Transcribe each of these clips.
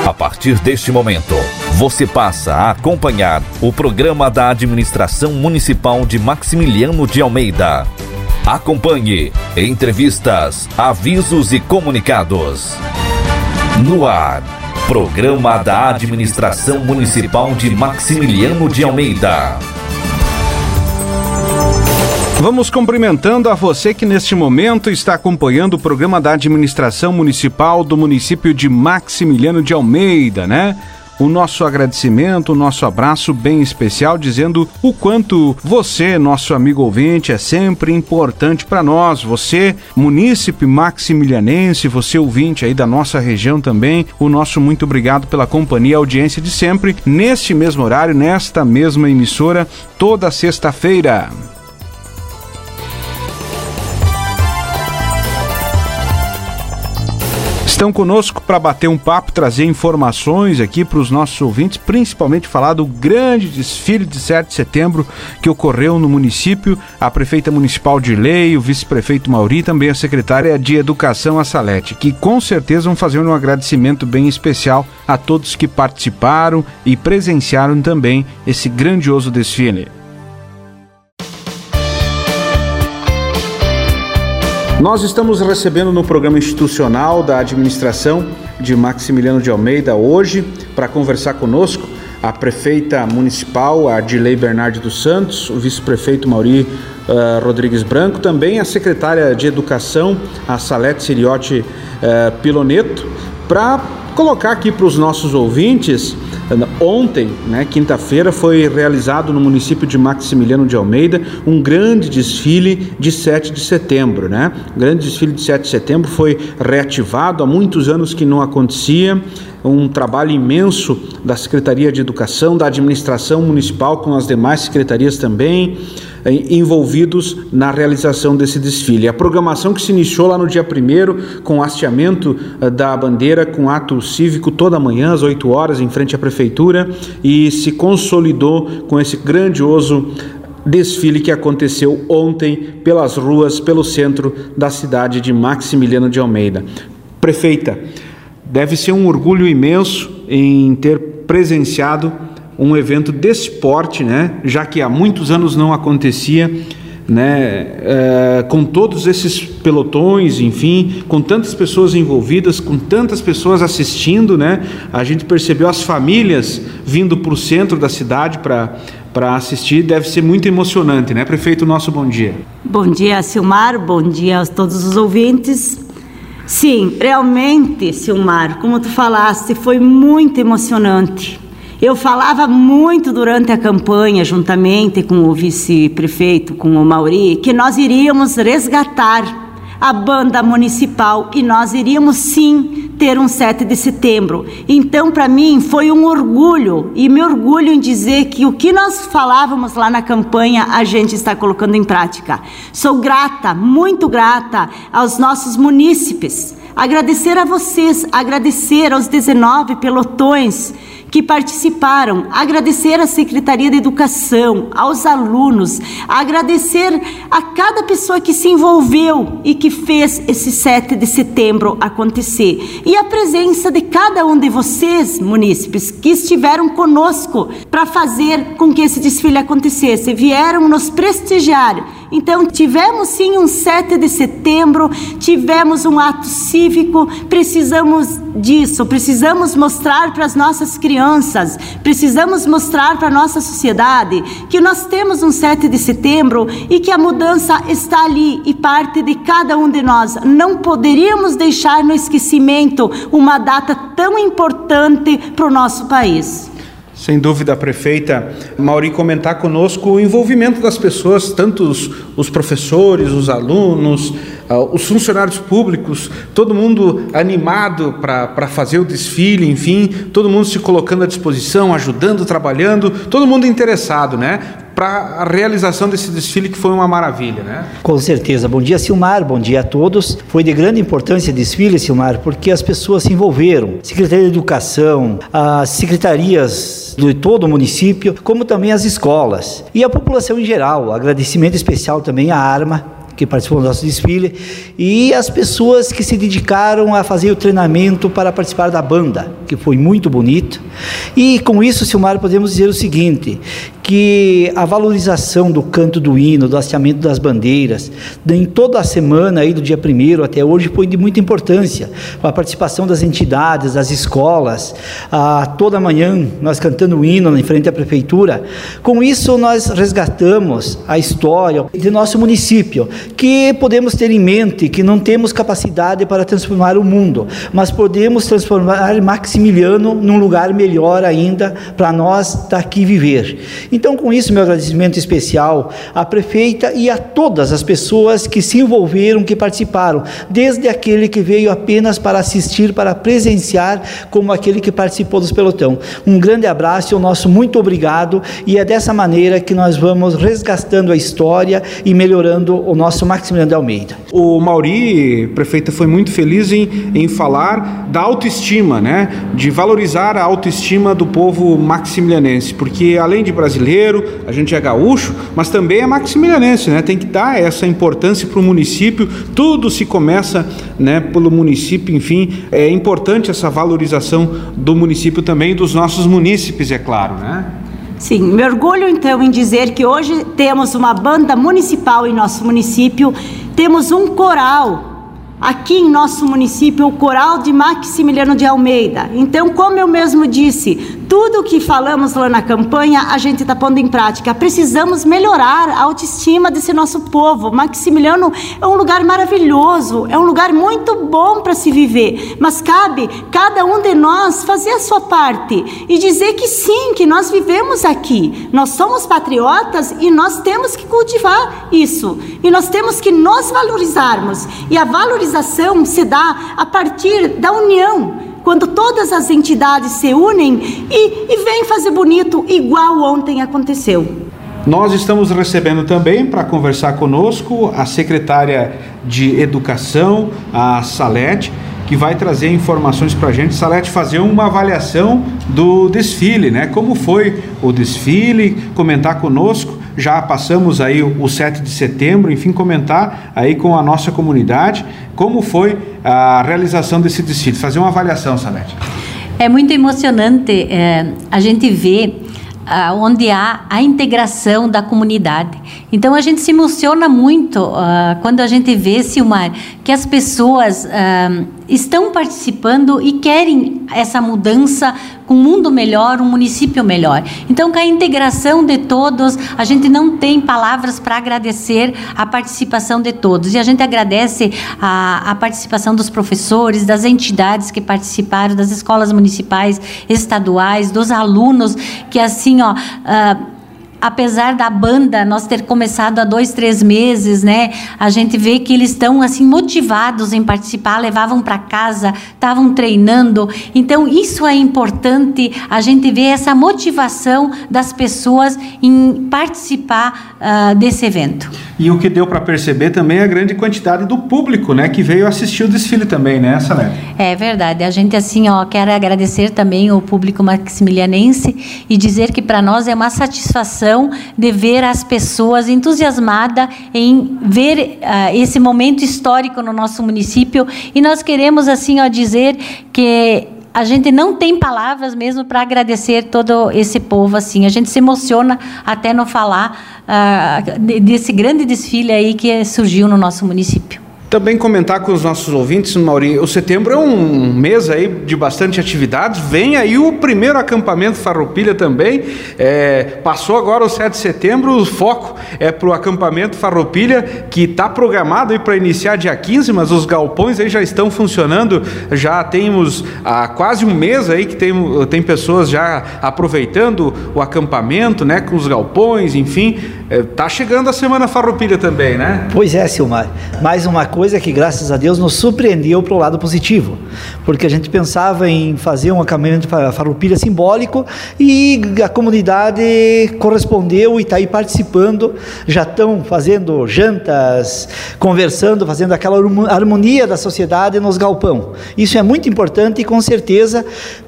A partir deste momento, você passa a acompanhar o programa da Administração Municipal de Maximiliano de Almeida. Acompanhe entrevistas, avisos e comunicados. No ar, programa da Administração Municipal de Maximiliano de Almeida. Vamos cumprimentando a você que neste momento está acompanhando o programa da Administração Municipal do município de Maximiliano de Almeida, né? O nosso agradecimento, o nosso abraço bem especial, dizendo o quanto você, nosso amigo ouvinte, é sempre importante para nós. Você, munícipe maximilianense, você ouvinte aí da nossa região também, o nosso muito obrigado pela companhia e audiência de sempre, neste mesmo horário, nesta mesma emissora, toda sexta-feira. Estão conosco para bater um papo, trazer informações aqui para os nossos ouvintes, principalmente falar do grande desfile de 7 de setembro que ocorreu no município. A prefeita municipal Dirley, o vice-prefeito Mauri, também a secretária de Educação, a Salete, que com certeza vão fazer um agradecimento bem especial a todos que participaram e presenciaram também esse grandioso desfile. Nós estamos recebendo no programa institucional da administração de Maximiliano de Almeida hoje, para conversar conosco, a prefeita municipal, a Dirley Bernardi dos Santos, o vice-prefeito Mauri Rodrigues Branco, também a secretária de Educação, a Salete Siriotti Piloneto, para colocar aqui para os nossos ouvintes. Ontem, quinta-feira, foi realizado no município de Maximiliano de Almeida um grande desfile de 7 de setembro, O grande desfile de 7 de setembro foi reativado, há muitos anos que não acontecia, um trabalho imenso da Secretaria de Educação, da Administração Municipal, com as demais secretarias também, envolvidos na realização desse desfile. A programação que se iniciou lá no dia 1º, com o hasteamento da bandeira, com ato cívico toda manhã, às 8 horas, em frente à Prefeitura, e se consolidou com esse grandioso desfile que aconteceu ontem pelas ruas, pelo centro da cidade de Maximiliano de Almeida. Prefeita, deve ser um orgulho imenso em ter presenciado um evento desse porte, já que há muitos anos não acontecia, com todos esses pelotões, enfim, com tantas pessoas envolvidas, com tantas pessoas assistindo, a gente percebeu as famílias vindo para o centro da cidade para assistir. Deve ser muito emocionante, prefeito? Nosso bom dia. Bom dia, Silmar, bom dia a todos os ouvintes. Sim, realmente, Silmar, como tu falaste, foi muito emocionante. Eu falava muito durante a campanha, juntamente com o vice-prefeito, com o Mauri, que nós iríamos resgatar a banda municipal e nós iríamos sim ter um 7 de setembro. Então, para mim, foi um orgulho, e me orgulho em dizer que o que nós falávamos lá na campanha, a gente está colocando em prática. Sou grata, muito grata aos nossos munícipes, agradecer a vocês, agradecer aos 19 pelotões que participaram, agradecer à Secretaria de Educação, aos alunos, agradecer a cada pessoa que se envolveu e que fez esse 7 de setembro acontecer. E a presença de cada um de vocês, munícipes, que estiveram conosco para fazer com que esse desfile acontecesse, vieram nos prestigiar. Então, tivemos sim um 7 de setembro, tivemos um ato cívico, precisamos disso, precisamos mostrar para as nossas crianças, precisamos mostrar para a nossa sociedade que nós temos um 7 de setembro e que a mudança está ali e parte de cada um de nós. Não poderíamos deixar no esquecimento uma data tão importante para o nosso país. Sem dúvida, prefeita. Mauri, comentar conosco o envolvimento das pessoas, tanto os professores, os alunos, os funcionários públicos, todo mundo animado para fazer o desfile, enfim, todo mundo se colocando à disposição, ajudando, trabalhando, todo mundo interessado, para a realização desse desfile, que foi uma maravilha, Com certeza. Bom dia, Silmar, bom dia a todos. Foi de grande importância o desfile, Silmar, porque as pessoas se envolveram. Secretaria de Educação, as secretarias de todo o município, como também as escolas. E a população em geral. Agradecimento especial também à ARMA, que participou do nosso desfile, e as pessoas que se dedicaram a fazer o treinamento para participar da banda, que foi muito bonito. E com isso, Silmar, podemos dizer o seguinte, que a valorização do canto do hino, do hasteamento das bandeiras, em toda a semana, aí do dia 1º até hoje, foi de muita importância. A participação das entidades, das escolas, toda manhã nós cantando o hino em frente à prefeitura. Com isso, nós resgatamos a história de nosso município, que podemos ter em mente que não temos capacidade para transformar o mundo, mas podemos transformar Maximiliano num lugar melhor ainda para nós daqui viver. Então, com isso, meu agradecimento especial à prefeita e a todas as pessoas que se envolveram, que participaram, desde aquele que veio apenas para assistir, para presenciar, como aquele que participou dos pelotão. Um grande abraço e o nosso muito obrigado, e é dessa maneira que nós vamos resgatando a história e melhorando o nosso Maximiliano de Almeida. O Mauri, prefeita, foi muito feliz em falar da autoestima, né? De valorizar a autoestima do povo maximilianense, porque além de brasileiro, a gente é gaúcho, mas também é maximilianense, né? Tem que dar essa importância para o município. Tudo se começa, né, pelo município. Enfim, é importante essa valorização do município também, dos nossos munícipes, é claro, né? Sim, me orgulho então em dizer que hoje temos uma banda municipal em nosso município, temos um coral aqui em nosso município, o Coral de Maximiliano de Almeida. Então, como eu mesmo disse, tudo o que falamos lá na campanha, a gente está pondo em prática. Precisamos melhorar a autoestima desse nosso povo. Maximiliano é um lugar maravilhoso, é um lugar muito bom para se viver, mas cabe cada um de nós fazer a sua parte e dizer que sim, que nós vivemos aqui. Nós somos patriotas e nós temos que cultivar isso. E nós temos que nos valorizarmos. E a valorização se dá a partir da união, quando todas as entidades se unem e vêm fazer bonito, igual ontem aconteceu. Nós estamos recebendo também, para conversar conosco, a secretária de Educação, a Salete, que vai trazer informações para a gente. Salete, fazer uma avaliação do desfile, né? Como foi o desfile, comentar conosco. Já passamos aí o 7 de setembro, enfim, comentar aí com a nossa comunidade como foi a realização desse desfile. Fazer uma avaliação, Salete. É muito emocionante a gente ver onde há a integração da comunidade. Então, a gente se emociona muito quando a gente vê, Silmar, que as pessoas estão participando e querem essa mudança com um mundo melhor, um município melhor. Então, com a integração de todos, a gente não tem palavras para agradecer a participação de todos. E a gente agradece a participação dos professores, das entidades que participaram, das escolas municipais, estaduais, dos alunos, que assim, apesar da banda nós ter começado há 2-3 meses, né, a gente vê que eles estão assim motivados em participar, levavam para casa, estavam treinando. Então isso é importante, a gente vê essa motivação das pessoas em participar desse evento. E o que deu para perceber também é a grande quantidade do público, né, que veio assistir o desfile também, né, Salete? É verdade, a gente assim, quer agradecer também o público maximilianense e dizer que para nós é uma satisfação de ver as pessoas entusiasmadas em ver esse momento histórico no nosso município, e nós queremos assim dizer que a gente não tem palavras mesmo para agradecer todo esse povo, assim, a gente se emociona até não falar desse grande desfile aí que surgiu no nosso município. Também comentar com os nossos ouvintes, Mauri, o setembro é um mês aí de bastante atividades, vem aí o primeiro acampamento Farroupilha também, passou agora o 7 de setembro, o foco é para o acampamento Farroupilha, que está programado para iniciar dia 15, mas os galpões aí já estão funcionando, já temos há quase um mês aí que tem pessoas já aproveitando o acampamento, né, com os galpões, enfim, tá chegando a Semana Farroupilha também, né? Pois é, Silmar, mais uma coisa que, graças a Deus, nos surpreendeu para o lado positivo, porque a gente pensava em fazer um acampamento Farroupilha simbólico e a comunidade correspondeu e está aí participando, já estão fazendo jantas, conversando, fazendo aquela harmonia da sociedade nos galpão. Isso é muito importante e, com certeza,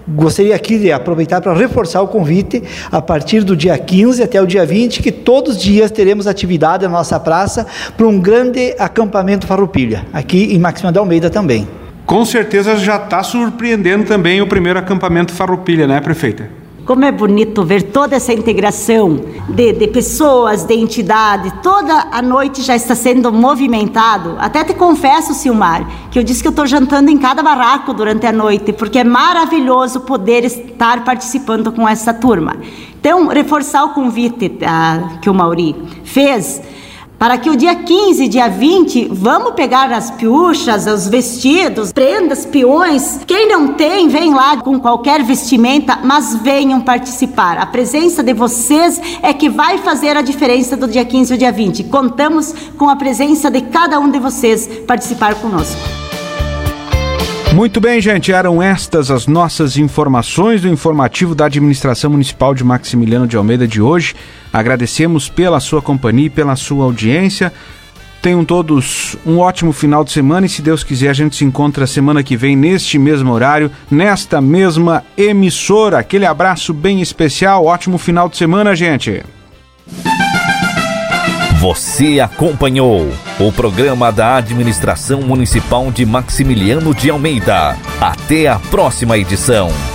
gostaria aqui de aproveitar para reforçar o convite a partir do dia 15 até o dia 20, que todos os dias teremos atividade na nossa praça para um grande acampamento Farroupilha, aqui em Maximiliano de Almeida também. Com certeza já está surpreendendo também o primeiro acampamento Farroupilha, né, prefeita? Como é bonito ver toda essa integração de pessoas, de entidade. Toda a noite já está sendo movimentado. Até te confesso, Silmar, que eu disse que eu estou jantando em cada barraco durante a noite, porque é maravilhoso poder estar participando com essa turma. Então, reforçar o convite que o Mauri fez, para que o dia 15 e dia 20, vamos pegar as piuchas, os vestidos, prendas, peões. Quem não tem, vem lá com qualquer vestimenta, mas venham participar. A presença de vocês é que vai fazer a diferença do dia 15 e dia 20. Contamos com a presença de cada um de vocês participar conosco. Muito bem, gente, eram estas as nossas informações do informativo da Administração Municipal de Maximiliano de Almeida de hoje. Agradecemos pela sua companhia e pela sua audiência. Tenham todos um ótimo final de semana e, se Deus quiser, a gente se encontra semana que vem neste mesmo horário, nesta mesma emissora. Aquele abraço bem especial, ótimo final de semana, gente. Você acompanhou o programa da Administração Municipal de Maximiliano de Almeida. Até a próxima edição.